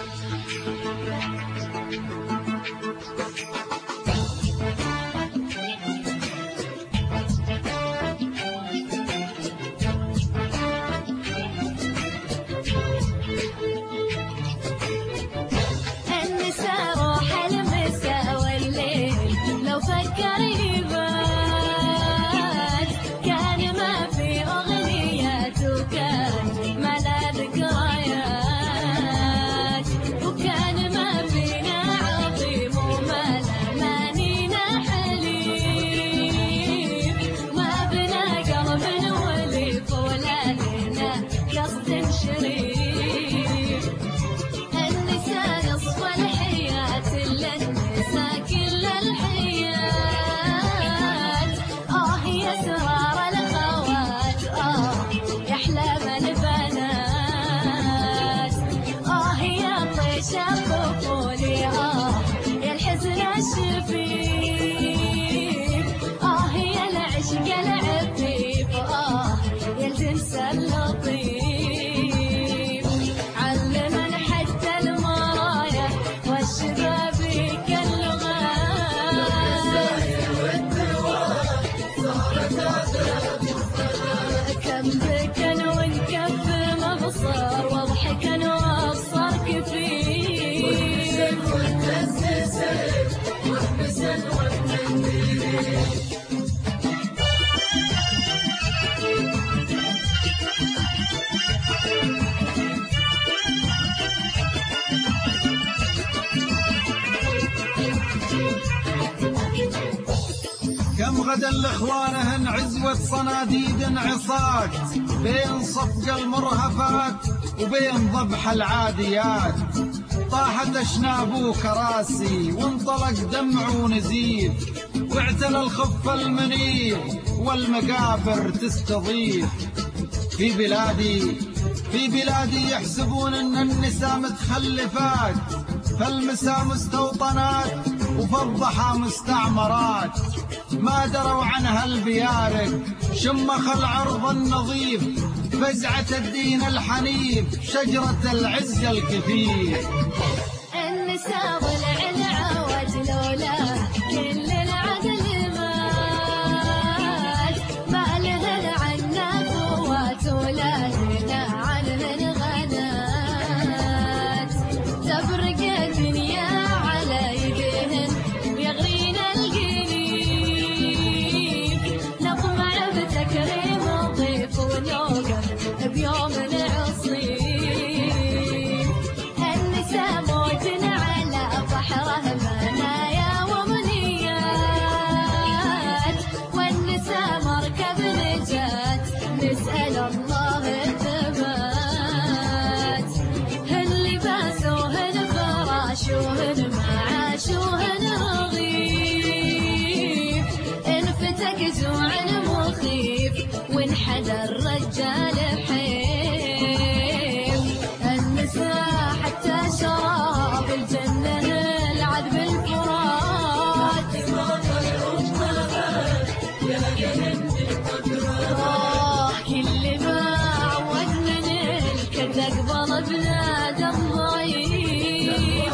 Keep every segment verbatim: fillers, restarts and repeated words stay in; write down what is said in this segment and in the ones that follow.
كم غدا لاخوانهن عزوة صناديد عصات بين صفق المرهفات وبين ضبح العاديات. طاحت اشناب وكراسي وانطلق دمع ونزيف، واعتلى الخف المنيف والمقابر تستضيف. في بلادي في بلادي يحسبون ان النساء متخلفات، فالمساء مستوطنات وفالضحى مستعمرات. ما دروا عنها البيارق شمخ العرض النظيف، فزعة الدين الحنيف شجرة العز الكثير. النساء ضلع العوج لولا كل العدل مات، ما لهن عنا قوات ولا لنا عنهن غنات. تفرق الدنيا على يديهن ويغرينا القليب، نطمع بتكريم ضيف ونوقف بيوم العصيب. النساء موجن على بحره منايا ومنيات، والنساء مركب نجاة نسأل الله الثبات. هن لباسوهن فراشوهن معاشوهن رغيف، انفتك جوع مخيف وانحدى الرجال حيف. النساء حتى شراب الجنة نلعب بالفرات، آه كل ما عودنا نلك تقبل بنادم ضعيف.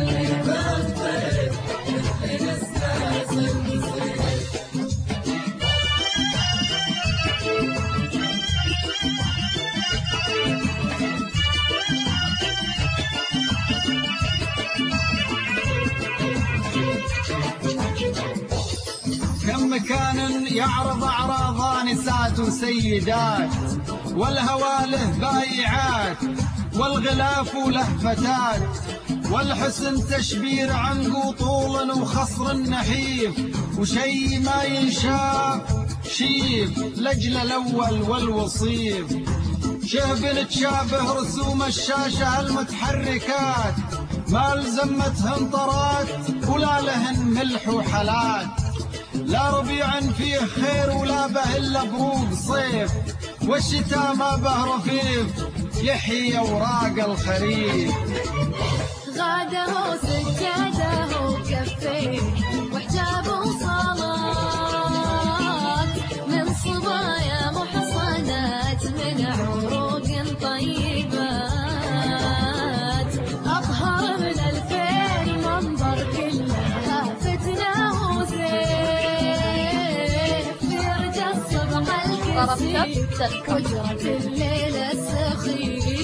كم مكان يعرض أعراض آنسات وسيدات، والهوى له بايعات والغلاف له فتات، والحسن تشبير عنق طول وخصر نحيف، وشي ما ينشاف شيف لجل الأول والوصيف. شهب تشابه رسوم الشاشة المتحركات، ما لزمتهن طرات ولا لهن ملح وحلات. لا ربيع فيه خير ولا به إلا بروق صيف، والشتاء ما به رفيف يحيي أوراق الخريف. غاده سجاده وكفيه وحجابه صلاة، من صبايا محصنات من عروق طيبات. أطهر ضربت تذكر. وجرت الليلة السخيف